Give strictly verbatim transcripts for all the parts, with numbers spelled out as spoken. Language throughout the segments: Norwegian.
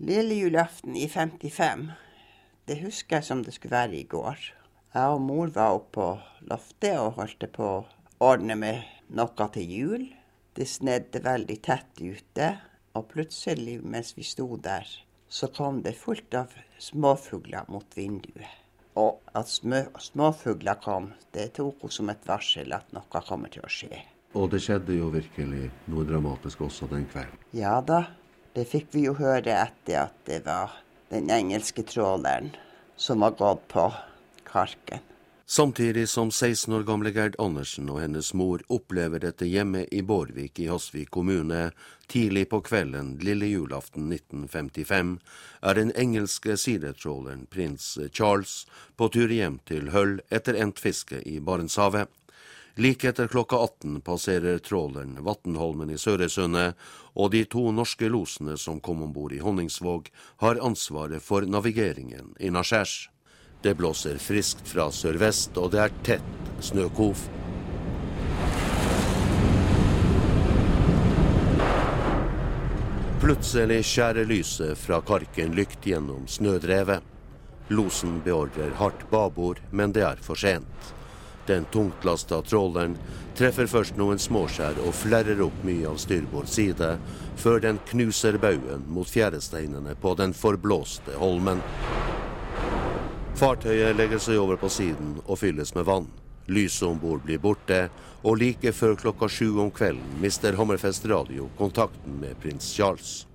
Lille julaften i femtifem, det husker jeg som det skulle være i går. Jeg og mor var oppe på loftet og holdt på å ordne med noe til jul. Det snedde veldig tett ute, og plutselig mens vi sto der, så kom det fullt av småfugler mot vinduet. Og at små, småfugler kom, det tok oss som et varsel at noe kommer til å skje. Og det skjedde jo virkelig noe dramatisk også den kvelden. Ja da. Det fikk vi jo høre etter at det var den engelske tråleren som var gått på Karken. Samtidig som seksten år gamle Gerd Andersen og hennes mor opplever dette hjemme i Borvik i Hasvik kommune tidlig på kvelden lille julaften nitten femtifem, er den engelske sidetråleren prins Charles på tur hjem til Hull etter endt fiske i Barentshavet. Like etter klokka atten passerer tråleren Vattenholmen i Søresundet, og de to norske losene som kom ombord i Honningsvåg har ansvaret for navigeringen innaskjærs. Det blåser friskt fra sørvest, og det er tett snøkov. Plutselig skjærer lyset fra Karken lykt gjennom snødrevet. Losen beordrer hardt babord, men det er for sent. Den tungtlasta tråleren treffer først noen småskjær og flerrer opp mye av styrbord side, før den knuser bauen mot fjæresteinene på den forblåste holmen. Fartøyet legger seg over på siden og fylles med vann. Lyset ombord blir borte, og like før klokka sju om kvelden mister Hammerfest Radio kontakten med prins Charles.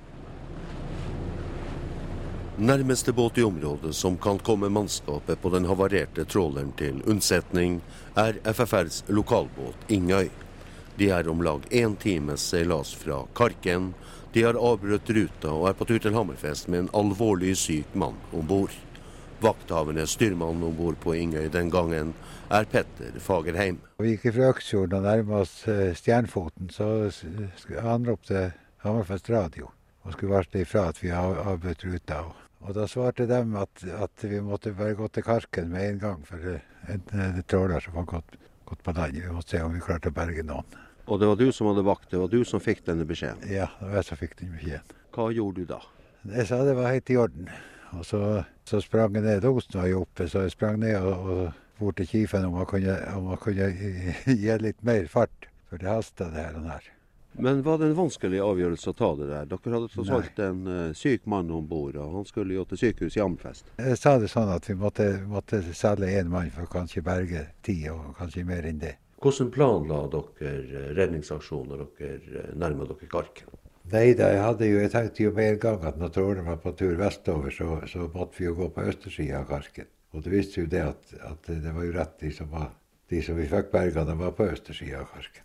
Nærmeste båt i området som kan komme mannskapet på den havarerte tråleren til unnsetning, er F F R's lokalbåt Ingøy. De er om lag en times seilas fra Karken. De har avbrøtt ruta og er på tur til Hammerfest med en alvorlig syk mann ombord. Vakthavende styrmann ombord på Ingøy den gangen er Petter Fagerheim. Vi gikk fra Øksfjorden og nærmere oss Stjernfoten, så anropte Hammerfest Radio og skulle varsle ifra at vi har avbrutt ruta. Og da svarte de at, at vi måtte bare gå til Karken med en gang, for en, en tråler som var gått, gått på land. Vi måtte se om vi klarte å berge noen. Og det var du som hadde vakt, det var du som fikk denne beskjeden? Ja, det var jeg som fikk den beskjeden. Hva gjorde du da? Jeg sa det var helt i orden. Og så, så sprang jeg ned, losen var jo oppe, så jeg sprang ned og, og bort til Kifen om man kunne, om man kunne gi litt mer fart, for det hastet det her og her. Men var det en vanskelig avgjørelse å ta det der? Dere hadde tross alt en uh, syk mann ombord, og han skulle jo til sykehus i Hammerfest. Jeg sa det sånn at vi måtte, måtte selge en mann for kanskje berge ti, og kanskje mer enn det. Hvordan planla dere redningsaksjoner dere nærmet dere Karken? Nei da, jeg hadde jo, jeg tenkte jo med en gang at når tråleren var på tur vestover, så, så måtte vi jo gå på østersiden av Karken. Og du visste jo det at, at det var jo rett de som, var, de som vi fikk berga, de var på østersiden av Karken.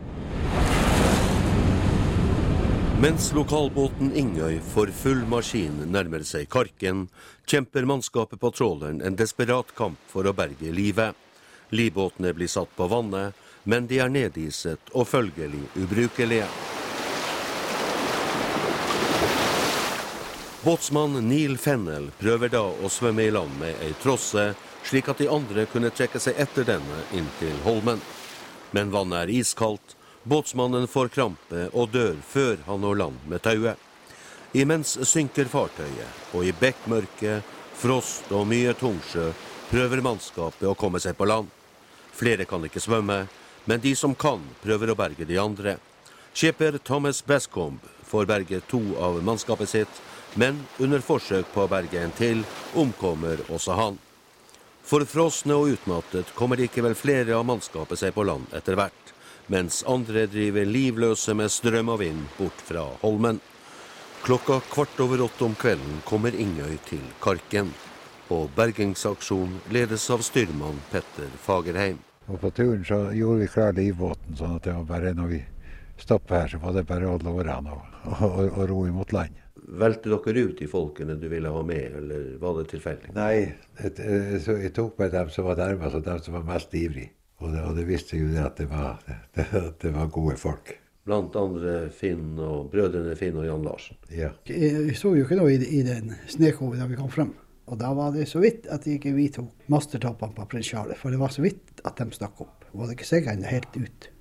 Mens lokalbåten Ingøy for full maskin nærmer seg Karken, kjemper mannskapet på tråleren en desperat kamp for å berge livet. Livbåtene blir satt på vannet, men de er nediset og følgelig ubrukelige. Båtsmann Neil Fennell prøver da å svømme i land med ei trosse, slik at de andre kunne trekke seg etter denne inn til holmen. Men vannet er iskaldt. Båtsmannen får krampe og dør før han når land med tauet. Imens synker fartøyet, og i bekkmørke, frost og mye tungsjø prøver mannskapet å komme seg på land. Flere kan ikke svømme, men de som kan prøver å berge de andre. Skipper Thomas Bascombe får berge to av mannskapet sitt, men under forsøk på å berge en til omkommer også han. Forfrosne og utmattet kommer likevel flere av mannskapet seg på land etter hvert, mens andre driver livløse med strøm og vind bort fra holmen. Klokka kvart over åtte om kvelden kommer Ingøy til Karken, og bergingsaksjon ledes av styrmann Petter Fagerheim. Og på turen så gjorde vi klar livbåten, sånn at det var bare når vi stoppet her, så var det bare å holde årene og, og, og, og ro imot land. Velte dere ut de folkene du ville ha med, eller var det tilfeldig? Nei, jeg, jeg, jeg tok med dem som var nærmest, og dem som var mest ivrig. Og det, og det visste jo det at det var, det, det var gode folk. Blant andre Finn og brødrene Finn og Jan Larsen. Ja. Vi så jo ikke noe i, i den snøkoven da vi kom frem. Og da var det så vidt at ikke vi tok mastertoppene på Prins Charles, for det var så vidt at de stakk opp. Det var ikke sikkert helt ut.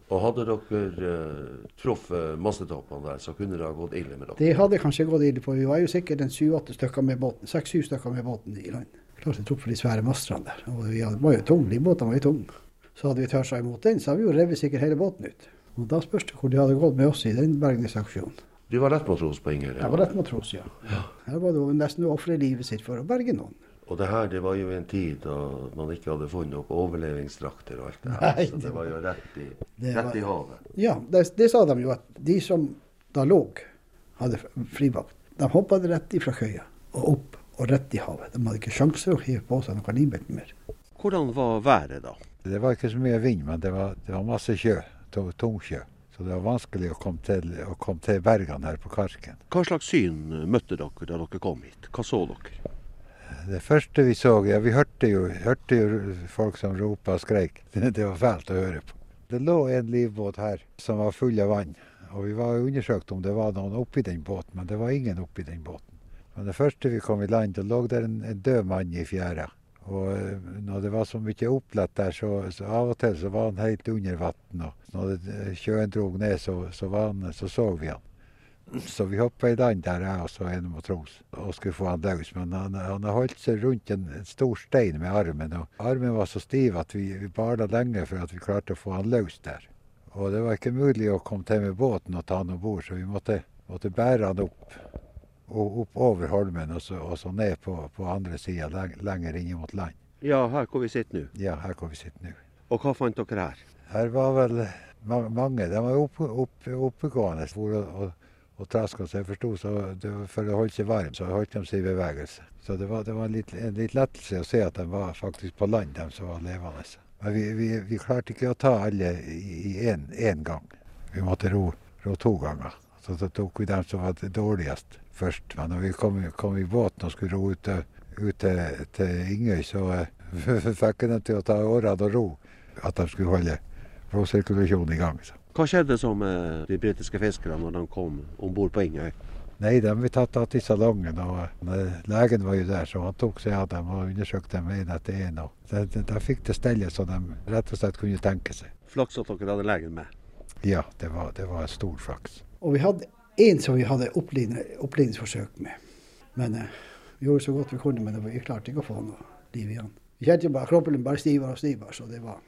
Og hadde dere eh, truffet mastetoppene der, så kunne det ha gått ille med dere? Det hadde kanskje gått ille, for vi var jo sikkert en syv-åtte stykker med båten, seks-syv stykker med båten i land. Klart vi truffet de svære masterne der, og vi var jo tung, de båtene var jo tung. Så hadde vi tørt seg imot den, så hadde vi jo revet sikkert hele båten ut. Og da spørs det hvor de hadde gått med oss i den bergningsaksjonen. Du var lettmatros på Inger? Jeg var lettmatros, ja. ja. Her var det jo nesten å offre livet sitt for å berge noen. Og det her, det var jo en tid da man ikke hadde funnet opp overlevingsdrakter og alt det her. Nei, så det var jo rett i, rett var, i havet. Ja, det, det sa de jo at de som da lå, hadde frivakt. De hoppet rett ifra køya og opp og rett i havet. De hadde ikke sjanser å hive på seg noe limet mer. Hvordan var været da? Det var ikke så mye vind, men det var, det var masse sjø, tung sjø. Så det var vanskelig å komme til, å komme til bergene her på Karken. Hva slags syn møtte dere da dere kom hit? Hva så dere? Det første vi så, ja, vi hørte jo, hørte jo folk som ropet og skrek. Det, det var fælt å høre på. Det lå en livbåt her som var full av vann. Og vi var undersøkt om det var noen oppi den båten, men det var ingen oppi den båten. Men det første vi kom i land, da lå der en, en død mann i fjæra. Og når det var så mye opplett der, så, så av og til så var han helt under vatten. Og når det, sjøen drog ned, så, så, var han, så så vi han. Så vi hoppet i land der, jeg og så en matros, og skulle få han løs. Men han, han holdt seg rundt en, en stor stein med armen, og armen var så stiv at vi, vi barda lenge for at vi klarte å få han løs der. Og det var ikke mulig å komme til med båten og ta han ombord, så vi måtte, måtte bære han opp, og opp over holmen, og så, og så ned på, på andre siden, leng, lenger inn mot land. Ja, her hvor vi sitter nå. Ja, her hvor vi sitter nå. Og hva fant dere her? Her var vel mange, de var opp, opp, oppegående, og, og og traska seg forstod, så det var for å holde seg varm, så holdt de seg i bevegelse. Så det var, det var en, litt, en litt lettelse å se at de var faktisk på land, de som var levende. Men vi, vi, vi klarte ikke å ta alle i én gang. Vi måtte ro, ro to ganger. Så da tok vi dem som var dårligst først. Men når vi kom, kom i båten og skulle ro ut, ut til, til Ingøy, så uh, fikk de til å ta årene og ro, at de skulle holde råsirkulasjonen i gang. Så. Hva skjedde så med de britiske fiskerne når de kom ombord på Ingøy? Nei, de ble tatt av i salongen, og legen var jo der, så han tok seg av dem og undersøkte dem en etter en. De, de, de fikk det stellet så de rett og slett kunne tenke seg. Flaks at dere hadde legen med? Ja, det var, det var en stor flaks. Og vi hadde en som vi hadde opplivningsforsøk med. Men eh, vi gjorde så godt vi kunne, men vi klarte ikke å få noe liv igjen. Vi kjente jo bare kroppen bare stivere og stivere, så det var...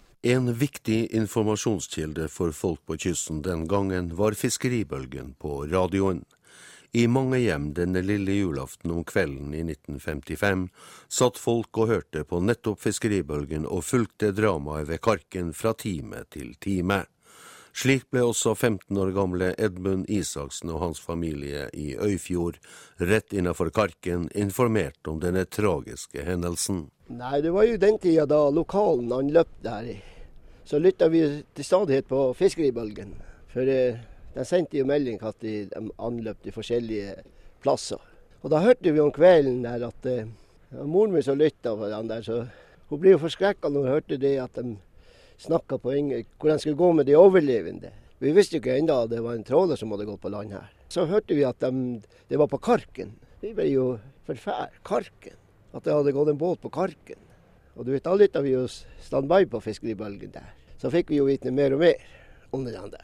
En viktig informasjonskilde for folk på kysten den gangen var fiskeribølgen på radioen. I mange hjem denne lille julaften om kvelden i nitten femtifem satt folk og hørte på nettopp fiskeribølgen og fulgte dramaet ved Karken fra time til time. Slik ble også femten år gamle Edmund Isaksen og hans familie i Øyfjord, rett innenfor Karken, informert om denne tragiske hendelsen. Nei, det var jo den tida da lokalen anløp der. Så lyttet vi til stadighet på fiskeribølgen. For eh, de sendte jo melding at de, de anløp de forskjellige plasser. Og da hørte vi om kvelden der at eh, moren min så lyttet på den der, så hun ble jo forskrekket når hun hørte det at de snakket på Ingøy, hvor de skulle gå med de overlevende. Vi visste jo ikke enda at det var en tråler som hadde gått på land her. Så hørte vi at de, det var på Karken. Vi ble jo forfært. Karken. At det hadde gått en båt på Karken. Og du vet, da lyttet vi jo standby på fiskeribølgen der. Så fikk vi jo vite mer og mer om det der.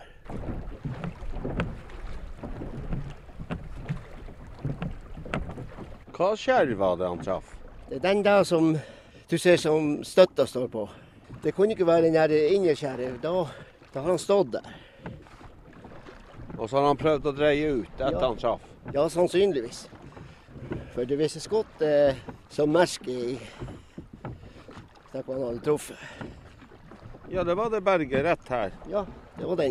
Hva skjerv var det han traff? Det er den der som du ser som støtta står på. Det kunne ikke være den der innerskjæret. Da, da har han stått der. Og så har han prøvd å dreie ut etter ja. Han traff? Ja, sannsynligvis. For det viser skott eh, som merke i der han hadde truffet. Ja, det var det berget rett her. Ja, det var den.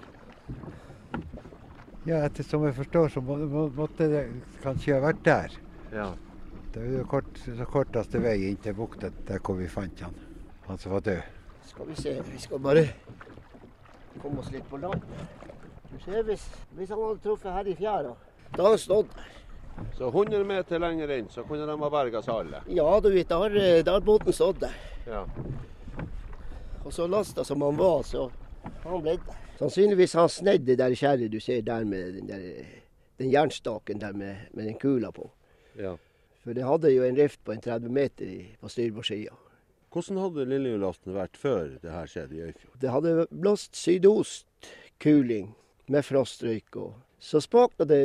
Ja, ettersom jeg forstår, så må, må, måtte det kanskje ha vært der. Ja. Det er jo kort, så korteste vei inn til bukten, der hvor vi fant han. Han som var død. Skal vi se, vi skal bare komme oss litt på land. Du ser, hvis, hvis han hadde truffet her i fjæra, da har han stått der. Så hundre meter lenger inn, så kunne de ha berget seg alle? Ja, du vet, da har, da har båten stått der. Ja. Og så lastet som han var, så han ble der. Sannsynligvis han snedd det der skjæret du ser der med den, der, den jernstaken der med, med den kula på. Ja. For det hadde jo en rift på en tretti meter i, på styrbordssida. Hvordan hadde lille julaften vært før det her skjedde i Øyfjord? Det hadde blåst sydostkuling med frostrøyk, og så spakte det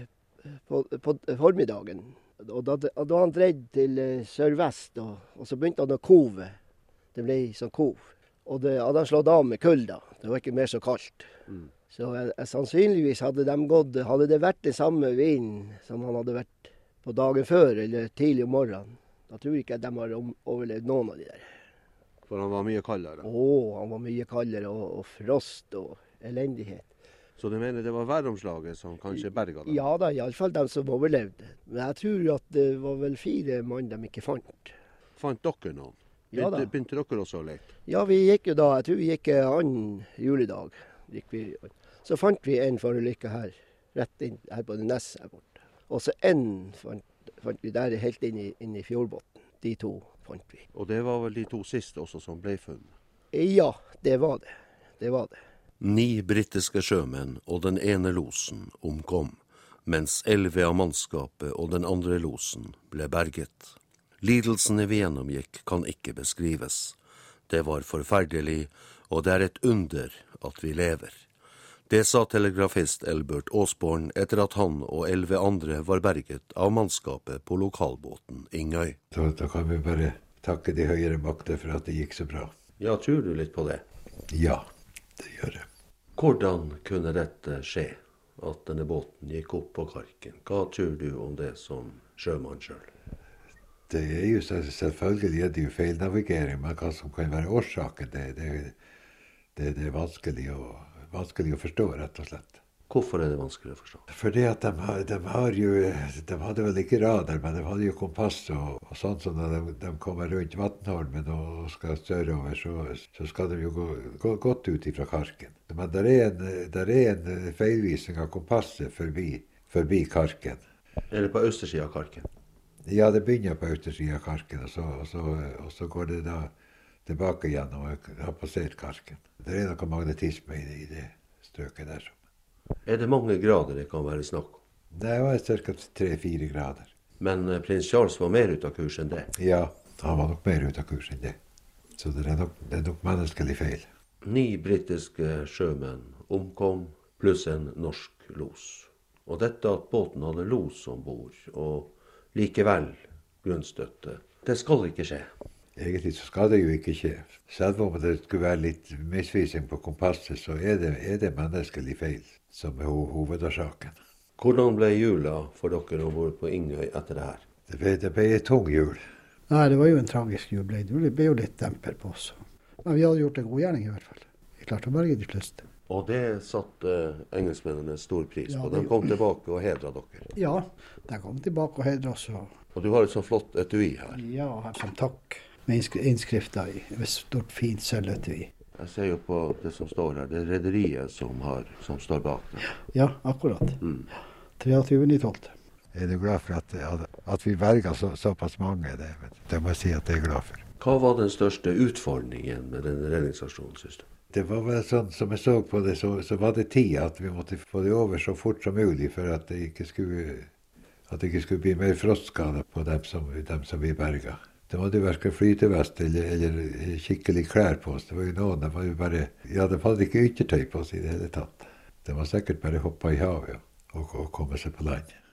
på, på formiddagen. Og da, da hadde han dreid til sørvest, og, og så begynte han å kove. Det ble sånn kov. Og det hadde han slått av med kulda. Det var ikke mer så kaldt. Mm. Så jeg, jeg, sannsynligvis hadde de gått, hadde det vært det samme vinden som han hadde vært på dagen før, eller tidlig om morgenen. Da tror jeg ikke at de har overlevd noen av de der. For han var mye kaldere? Å, han var mye kaldere, og, og frost og elendighet. Så du mener det var væromslaget som kanskje berget dem? Ja da, i alle fall de som overlevde. Men jeg tror at det var vel fire mann de ikke fant. Fant dere noen? Ja da. Begynte dere også å lete? Ja, vi gikk jo da, jeg tror vi gikk annen juledag. Gikk vi. Så fant vi en forulykke her, rett inn her på det nesset her borte. Og så en fant, fant vi der helt inn i, inn i fjordbotten. De to fant vi. Og det var vel de to siste også som ble funnet? Ja, det var det. Det var det. Ni britiske sjømenn og den ene losen omkom, mens elleve av mannskapet og den andre losen ble berget. Lidelsene vi gjennomgikk kan ikke beskrives. Det var forferdelig, og det er et under at vi lever. Det sa telegrafist Elbert Åsborn etter at han og elleve andre var berget av mannskapet på lokalbåten Ingøy. Da, da kan vi bare takke de høyere makter for at det gikk så bra. Ja, tror du litt på det? Ja, det gjør jeg. Hvordan kunne dette skje, at denne båten gikk opp på Karken? Hva tror du om det som sjømann selv? Det er jo selvfølgelig er det jo feilnavigering, men hva som kan være årsaken, det, det, det, det er vanskelig å, vanskelig å forstå, rett og slett. Hvorfor er det vanskelig å forstå? Fordi at de, har, de har jo, de hadde vel ikke radar, men de hadde jo kompass, og, og sånn som når de, de kommer rundt Vatnholmen og skal sørover, så, så skal de jo gå, gå godt ut ifra Karken. Men der er en, der er en feilvisning av kompasset forbi, forbi Karken. Eller på østersiden av Karken? Ja, det begynner på østersiden av Karken, og så, og, så, og så går det da tilbake igjen og har passert Karken. Det er noe magnetisme i det, i det strøket der. Er det mange grader det kan være snakk om? Det var ca. tre-fire grader. Men prins Charles var mer ut av kurs enn det? Ja, han var nok mer ut av kurs enn det. Så det er nok, det er nok menneskelig feil. Ni britiske sjømenn omkom, pluss en norsk los. Og dette at båten hadde los ombord, og likevel grunnstøtte, det skal ikke skje. Egentlig så skal det jo ikke skje. Selv om det skulle være litt misvisning på kompasset, så er det, er det menneskelig feil som er ho hovedårsaken. Hvordan ble jula for dere ombord på Ingøy etter det her? Det ble, det ble en tung jul. Nei, det var jo en tragisk jul. Det ble jo litt demper på oss. Men vi hadde gjort en god gjerning i hvert fall. Vi klarte å berge de fleste. Og det satte engelskmennene stor pris på. Ja, de kom tilbake og hedret dere. Ja, de kom tilbake og hedret oss. Og, og du har et sånt flott etui her. Ja, som takk. Med innskrifter i et stort, fint sølvetui. Jeg ser jo på det som står her. Det er rederiet som, har, som står bak det. Ja, akkurat. Mm. treogtyvende tolvte Er du glad for at, at vi berget så, såpass mange? Det, det må jeg si at jeg er glad for. Hva var den største utfordringen med denne redningsaksjonen, synes du? Det var vel sånn, som jeg så på det, så, så var det tid at vi måtte få det over så fort som mulig, for at det ikke skulle, at det ikke skulle bli mer frostskader på dem som, dem som vi berget. Det måtte jo verken flytevest eller, eller skikkelig klær på oss. Det var jo noen, de var jo bare, ja, de hadde ikke yttertøy på oss i det hele tatt. De var sikkert bare hoppet i havet og, og kommet seg på land.